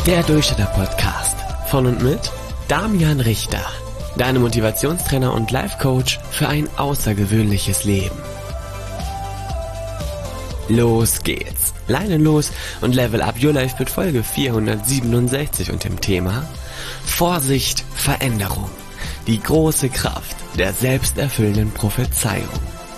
Der Durchstarter-Podcast von und mit Damian Richter, deinem Motivationstrainer und Life-Coach für ein außergewöhnliches Leben. Los geht's! Leine los und level up your life mit Folge 467 und dem Thema Vorsicht, Veränderung. Die große Kraft der selbsterfüllenden Prophezeiung.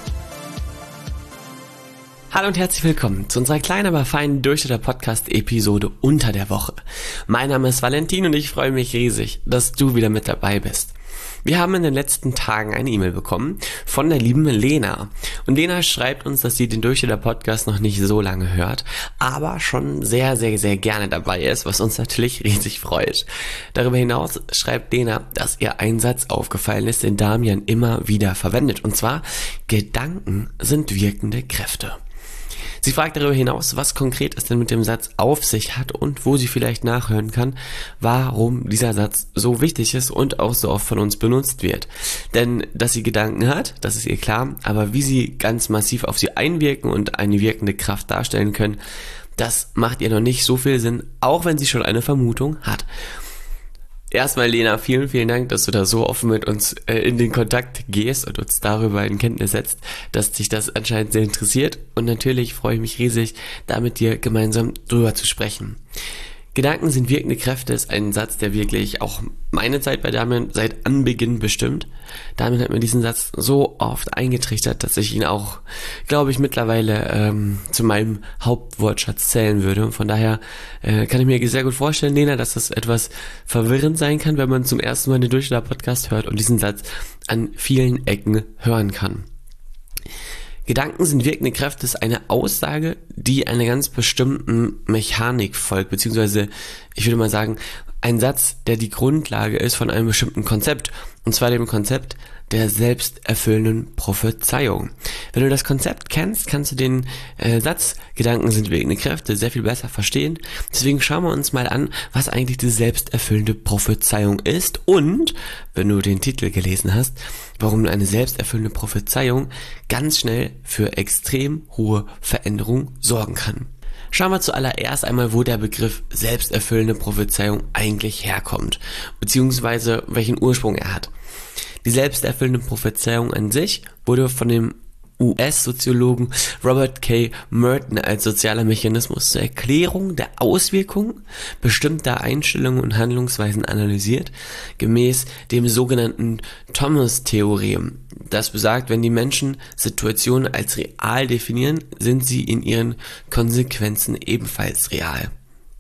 Hallo und herzlich willkommen zu unserer kleinen, aber feinen Durchstarter-Podcast-Episode unter der Woche. Mein Name ist Valentin und ich freue mich riesig, dass du wieder mit dabei bist. Wir haben in den letzten Tagen eine E-Mail bekommen von der lieben Lena. Und Lena schreibt uns, dass sie den Durchstarter-Podcast noch nicht so lange hört, aber schon sehr, sehr, sehr gerne dabei ist, was uns natürlich riesig freut. Darüber hinaus schreibt Lena, dass ihr ein Satz aufgefallen ist, den Damian immer wieder verwendet. Und zwar, Gedanken sind wirkende Kräfte. Sie fragt darüber hinaus, was konkret es denn mit dem Satz auf sich hat und wo sie vielleicht nachhören kann, warum dieser Satz so wichtig ist und auch so oft von uns benutzt wird. Denn, dass sie Gedanken hat, das ist ihr klar, aber wie sie ganz massiv auf sie einwirken und eine wirkende Kraft darstellen können, das macht ihr noch nicht so viel Sinn, auch wenn sie schon eine Vermutung hat. Erstmal, Lena, vielen, vielen Dank, dass du da so offen mit uns in den Kontakt gehst und uns darüber in Kenntnis setzt, dass dich das anscheinend sehr interessiert. Und natürlich freue ich mich riesig, da mit dir gemeinsam drüber zu sprechen. Gedanken sind wirkende Kräfte ist ein Satz, der wirklich auch meine Zeit bei Damian seit Anbeginn bestimmt. Damian hat mir diesen Satz so oft eingetrichtert, dass ich ihn auch, glaube ich, mittlerweile zu meinem Hauptwortschatz zählen würde. Und von daher kann ich mir sehr gut vorstellen, Lena, dass das etwas verwirrend sein kann, wenn man zum ersten Mal den Durchstarter-Podcast hört und diesen Satz an vielen Ecken hören kann. Gedanken sind wirkende Kräfte ist eine Aussage, die einer ganz bestimmten Mechanik folgt, beziehungsweise, ich würde mal sagen, ein Satz, der die Grundlage ist von einem bestimmten Konzept, und zwar dem Konzept der selbsterfüllenden Prophezeiung. Wenn du das Konzept kennst, kannst du den Satz, Gedanken sind wirkende Kräfte, sehr viel besser verstehen. Deswegen schauen wir uns mal an, was eigentlich die selbsterfüllende Prophezeiung ist und, wenn du den Titel gelesen hast, warum eine selbsterfüllende Prophezeiung ganz schnell für extrem hohe Veränderung sorgen kann. Schauen wir zuallererst einmal, wo der Begriff selbsterfüllende Prophezeiung eigentlich herkommt, beziehungsweise welchen Ursprung er hat. Die selbsterfüllende Prophezeiung an sich wurde von dem US-Soziologen Robert K. Merton als sozialer Mechanismus zur Erklärung der Auswirkungen bestimmter Einstellungen und Handlungsweisen analysiert, gemäß dem sogenannten Thomas-Theorem. Das besagt, wenn die Menschen Situationen als real definieren, sind sie in ihren Konsequenzen ebenfalls real.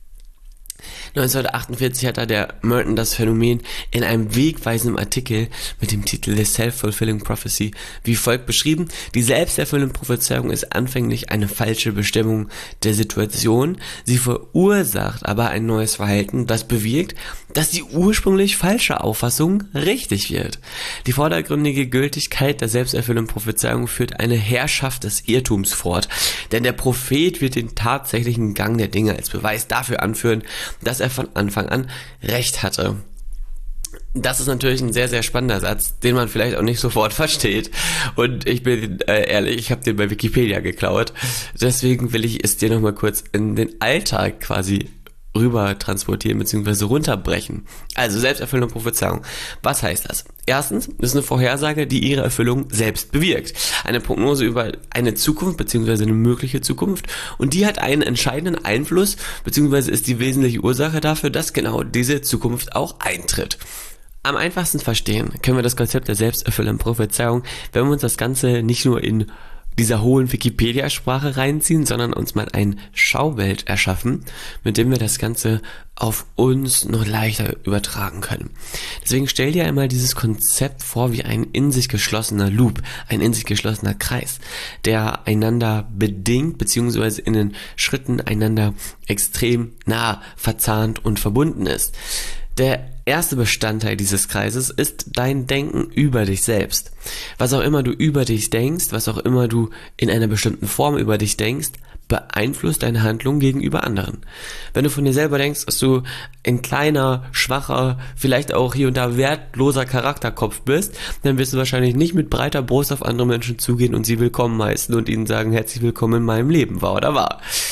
1948 hat da der Merton das Phänomen in einem wegweisenden Artikel mit dem Titel The Self-Fulfilling Prophecy wie folgt beschrieben: Die selbsterfüllende Prophezeiung ist anfänglich eine falsche Bestimmung der Situation, sie verursacht aber ein neues Verhalten, das bewirkt, dass die ursprünglich falsche Auffassung richtig wird. Die vordergründige Gültigkeit der selbsterfüllenden Prophezeiung führt eine Herrschaft des Irrtums fort, denn der Prophet wird den tatsächlichen Gang der Dinge als Beweis dafür anführen, dass er von Anfang an Recht hatte. Das ist natürlich ein sehr, sehr spannender Satz, den man vielleicht auch nicht sofort versteht. Und ich bin ehrlich, ich habe den bei Wikipedia geklaut. Deswegen will ich es dir nochmal kurz in den Alltag quasi rüber transportieren bzw. runterbrechen. Also selbsterfüllende Prophezeiung. Was heißt das? Erstens ist eine Vorhersage, die ihre Erfüllung selbst bewirkt. Eine Prognose über eine Zukunft bzw. eine mögliche Zukunft, und die hat einen entscheidenden Einfluss bzw. ist die wesentliche Ursache dafür, dass genau diese Zukunft auch eintritt. Am einfachsten verstehen können wir das Konzept der selbsterfüllenden Prophezeiung, wenn wir uns das Ganze nicht nur in dieser hohen Wikipedia-Sprache reinziehen, sondern uns mal ein Schaubild erschaffen, mit dem wir das Ganze auf uns noch leichter übertragen können. Deswegen stell dir einmal dieses Konzept vor wie ein in sich geschlossener Loop, ein in sich geschlossener Kreis, der einander bedingt bzw. in den Schritten einander extrem nah verzahnt und verbunden ist. Der erste Bestandteil dieses Kreises ist dein Denken über dich selbst. Was auch immer du über dich denkst, was auch immer du in einer bestimmten Form über dich denkst, beeinflusst deine Handlung gegenüber anderen. Wenn du von dir selber denkst, dass du ein kleiner, schwacher, vielleicht auch hier und da wertloser Charakterkopf bist, dann wirst du wahrscheinlich nicht mit breiter Brust auf andere Menschen zugehen und sie willkommen heißen und ihnen sagen, herzlich willkommen in meinem Leben, wahr oder wahr.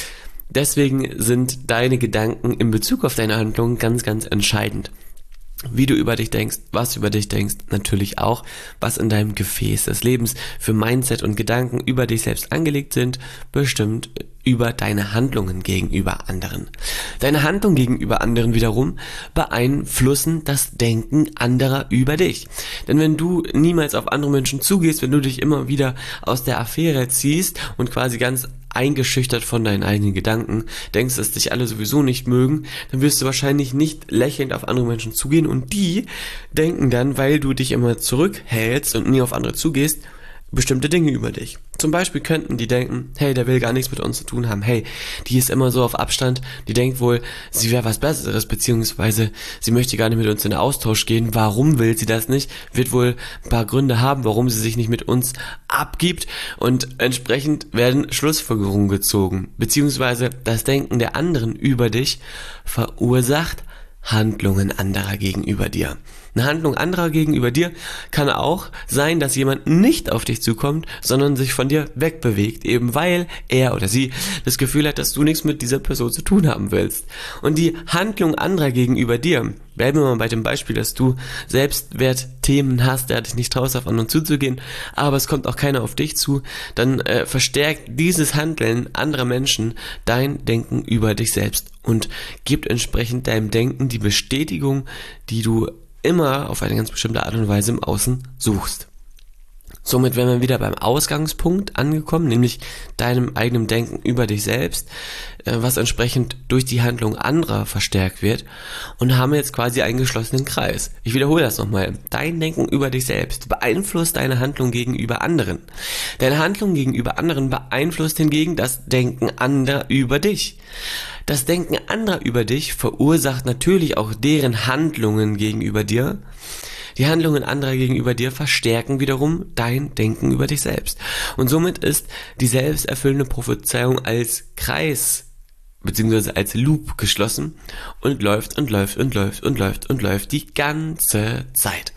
Deswegen sind deine Gedanken in Bezug auf deine Handlungen ganz, ganz entscheidend. Wie du über dich denkst, was über dich denkst, natürlich auch, was in deinem Gefäß des Lebens für Mindset und Gedanken über dich selbst angelegt sind, bestimmt über deine Handlungen gegenüber anderen. Deine Handlungen gegenüber anderen wiederum beeinflussen das Denken anderer über dich. Denn wenn du niemals auf andere Menschen zugehst, wenn du dich immer wieder aus der Affäre ziehst und quasi ganz eingeschüchtert von deinen eigenen Gedanken denkst, dass dich alle sowieso nicht mögen, dann wirst du wahrscheinlich nicht lächelnd auf andere Menschen zugehen und die denken dann, weil du dich immer zurückhältst und nie auf andere zugehst, bestimmte Dinge über dich. Zum Beispiel könnten die denken, hey, der will gar nichts mit uns zu tun haben, hey, die ist immer so auf Abstand, die denkt wohl, sie wäre was Besseres, beziehungsweise sie möchte gar nicht mit uns in den Austausch gehen, warum will sie das nicht, wird wohl ein paar Gründe haben, warum sie sich nicht mit uns abgibt und entsprechend werden Schlussfolgerungen gezogen, beziehungsweise das Denken der anderen über dich verursacht Handlungen anderer gegenüber dir. Eine Handlung anderer gegenüber dir kann auch sein, dass jemand nicht auf dich zukommt, sondern sich von dir wegbewegt, eben weil er oder sie das Gefühl hat, dass du nichts mit dieser Person zu tun haben willst. Und die Handlung anderer gegenüber dir, bleiben wir mal bei dem Beispiel, dass du Selbstwertthemen hast, der dich nicht traust, auf anderen zuzugehen, aber es kommt auch keiner auf dich zu, dann verstärkt dieses Handeln anderer Menschen dein Denken über dich selbst und gibt entsprechend deinem Denken die Bestätigung, die du immer auf eine ganz bestimmte Art und Weise im Außen suchst. Somit wären wir wieder beim Ausgangspunkt angekommen, nämlich deinem eigenen Denken über dich selbst, was entsprechend durch die Handlung anderer verstärkt wird, und haben jetzt quasi einen geschlossenen Kreis. Ich wiederhole das nochmal. Dein Denken über dich selbst beeinflusst deine Handlung gegenüber anderen. Deine Handlung gegenüber anderen beeinflusst hingegen das Denken anderer über dich. Das Denken anderer über dich verursacht natürlich auch deren Handlungen gegenüber dir. Die Handlungen anderer gegenüber dir verstärken wiederum dein Denken über dich selbst. Und somit ist die selbsterfüllende Prophezeiung als Kreis bzw. als Loop geschlossen und läuft und läuft und läuft und läuft und läuft die ganze Zeit.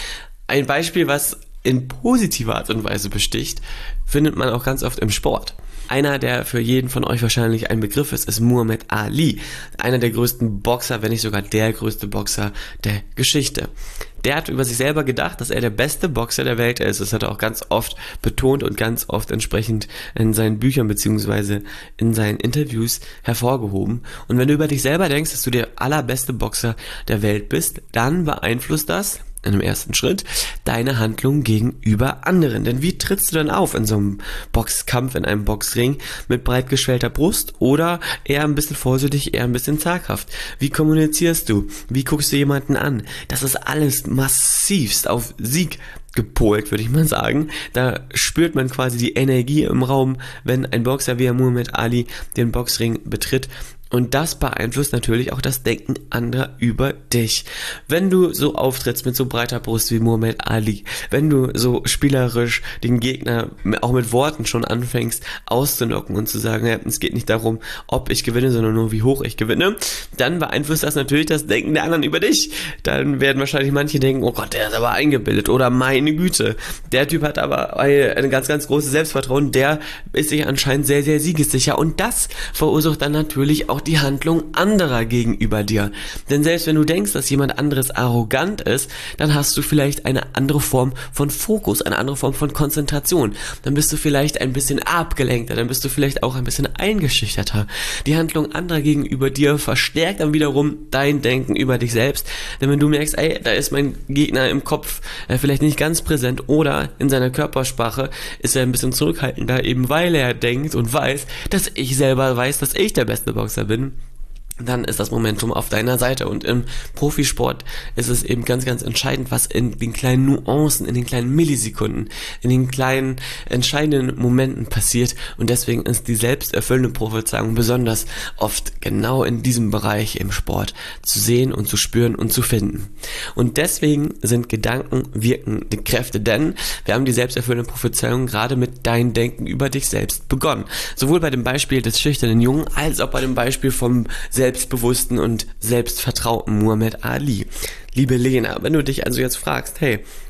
Ein Beispiel, was in positiver Art und Weise besticht, findet man auch ganz oft im Sport. Einer, der für jeden von euch wahrscheinlich ein Begriff ist Muhammad Ali. Einer der größten Boxer, wenn nicht sogar der größte Boxer der Geschichte. Der hat über sich selber gedacht, dass er der beste Boxer der Welt ist. Das hat er auch ganz oft betont und ganz oft entsprechend in seinen Büchern bzw. in seinen Interviews hervorgehoben. Und wenn du über dich selber denkst, dass du der allerbeste Boxer der Welt bist, dann beeinflusst das in einem ersten Schritt deine Handlung gegenüber anderen. Denn wie trittst du dann auf in so einem Boxkampf, in einem Boxring mit breit geschwellter Brust oder eher ein bisschen vorsichtig, eher ein bisschen zaghaft? Wie kommunizierst du? Wie guckst du jemanden an? Das ist alles massivst auf Sieg gepolt, würde ich mal sagen. Da spürt man quasi die Energie im Raum, wenn ein Boxer wie Muhammad Ali den Boxring betritt. Und das beeinflusst natürlich auch das Denken anderer über dich. Wenn du so auftrittst mit so breiter Brust wie Muhammad Ali, wenn du so spielerisch den Gegner auch mit Worten schon anfängst auszunocken und zu sagen, ja, es geht nicht darum, ob ich gewinne, sondern nur wie hoch ich gewinne, dann beeinflusst das natürlich das Denken der anderen über dich. Dann werden wahrscheinlich manche denken, oh Gott, der ist aber eingebildet oder meine Güte, der Typ hat aber ein ganz, ganz großes Selbstvertrauen, der ist sich anscheinend sehr, sehr siegessicher, und das verursacht dann natürlich auch die Handlung anderer gegenüber dir. Denn selbst wenn du denkst, dass jemand anderes arrogant ist, dann hast du vielleicht eine andere Form von Fokus, eine andere Form von Konzentration. Dann bist du vielleicht ein bisschen abgelenkter, dann bist du vielleicht auch ein bisschen eingeschüchterter. Die Handlung anderer gegenüber dir verstärkt dann wiederum dein Denken über dich selbst. Denn wenn du merkst, ey, da ist mein Gegner im Kopf vielleicht nicht ganz präsent oder in seiner Körpersprache ist er ein bisschen zurückhaltender, eben weil er denkt und weiß, dass ich selber weiß, dass ich der beste Boxer bin, dann ist das Momentum auf deiner Seite. Und im Profisport ist es eben ganz, ganz entscheidend, was in den kleinen Nuancen, in den kleinen Millisekunden, in den kleinen entscheidenden Momenten passiert. Und deswegen ist die selbsterfüllende Prophezeiung besonders oft genau in diesem Bereich im Sport zu sehen und zu spüren und zu finden. Und deswegen sind Gedanken wirkende Kräfte, denn wir haben die selbsterfüllende Prophezeiung gerade mit deinem Denken über dich selbst begonnen. Sowohl bei dem Beispiel des schüchternen Jungen als auch bei dem Beispiel vom selbstbewussten und selbstvertrauten Muhammad Ali. Liebe Lena, wenn du dich also jetzt fragst, hey,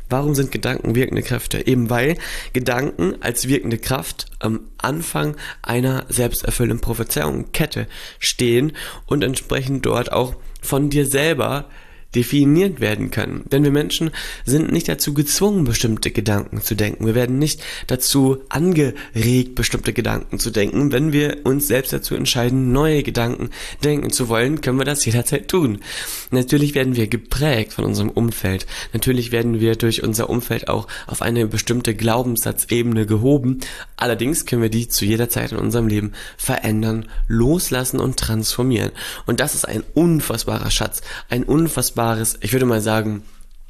Warum sind Gedanken wirkende Kräfte? Eben weil Gedanken als wirkende Kraft am Anfang einer selbsterfüllenden Prophezeiungskette stehen und entsprechend dort auch von dir selber definiert werden können. Denn wir Menschen sind nicht dazu gezwungen, bestimmte Gedanken zu denken. Wir werden nicht dazu angeregt, bestimmte Gedanken zu denken. Wenn wir uns selbst dazu entscheiden, neue Gedanken denken zu wollen, können wir das jederzeit tun. Natürlich werden wir geprägt von unserem Umfeld. Natürlich werden wir durch unser Umfeld auch auf eine bestimmte Glaubenssatzebene gehoben. Allerdings können wir die zu jeder Zeit in unserem Leben verändern, loslassen und transformieren. Und das ist ein unfassbarer Schatz, ein unfassbares, ich würde mal sagen,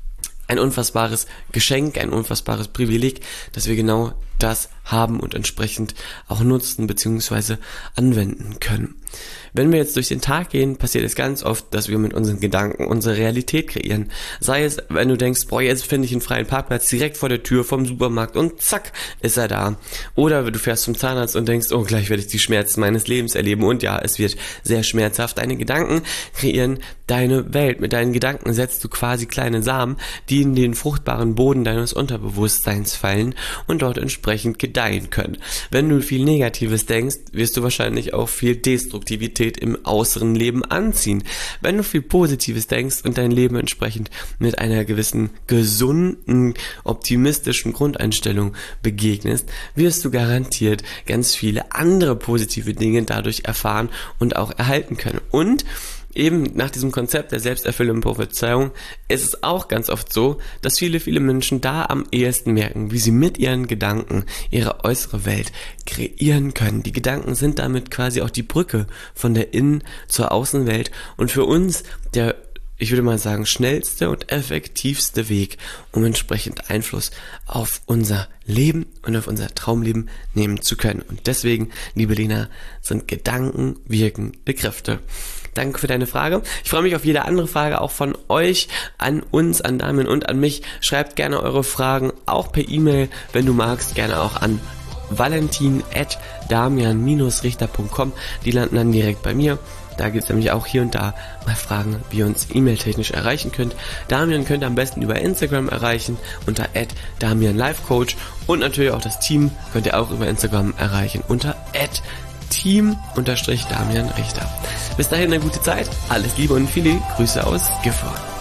ein unfassbares Geschenk, ein unfassbares Privileg, dass wir genau das haben und entsprechend auch nutzen bzw. anwenden können. Wenn wir jetzt durch den Tag gehen, passiert es ganz oft, dass wir mit unseren Gedanken unsere Realität kreieren. Sei es, wenn du denkst, boah, jetzt finde ich einen freien Parkplatz direkt vor der Tür vom Supermarkt und zack, ist er da. Oder du fährst zum Zahnarzt und denkst, oh, gleich werde ich die Schmerzen meines Lebens erleben. Und ja, es wird sehr schmerzhaft. Deine Gedanken kreieren deine Welt. Mit deinen Gedanken setzt du quasi kleine Samen, die in den fruchtbaren Boden deines Unterbewusstseins fallen und dort entsprechend gedeihen können. Wenn du viel Negatives denkst, wirst du wahrscheinlich auch viel Destruktivität im äußeren Leben anziehen. Wenn du viel Positives denkst und dein Leben entsprechend mit einer gewissen gesunden, optimistischen Grundeinstellung begegnest, wirst du garantiert ganz viele andere positive Dinge dadurch erfahren und auch erhalten können. Und eben nach diesem Konzept der selbsterfüllenden Prophezeiung ist es auch ganz oft so, dass viele Menschen da am ehesten merken, wie sie mit ihren Gedanken ihre äußere Welt kreieren können. Die Gedanken sind damit quasi auch die Brücke von der Innen- zur Außenwelt und für uns der, ich würde mal sagen, schnellste und effektivste Weg, um entsprechend Einfluss auf unser Leben und auf unser Traumleben nehmen zu können. Und deswegen, liebe Lena, sind Gedanken wirkende Kräfte. Danke für deine Frage. Ich freue mich auf jede andere Frage, auch von euch, an uns, an Damian und an mich. Schreibt gerne eure Fragen, auch per E-Mail, wenn du magst, gerne auch an valentin@damian-richter.com. Die landen dann direkt bei mir. Da gibt es nämlich auch hier und da mal Fragen, wie ihr uns e-mail-technisch erreichen könnt. Damian könnt ihr am besten über Instagram erreichen, unter @damianlifecoach. Und natürlich auch das Team könnt ihr auch über Instagram erreichen, unter @team_Damian Richter. Bis dahin eine gute Zeit, alles Liebe und viele Grüße aus Gifhorn.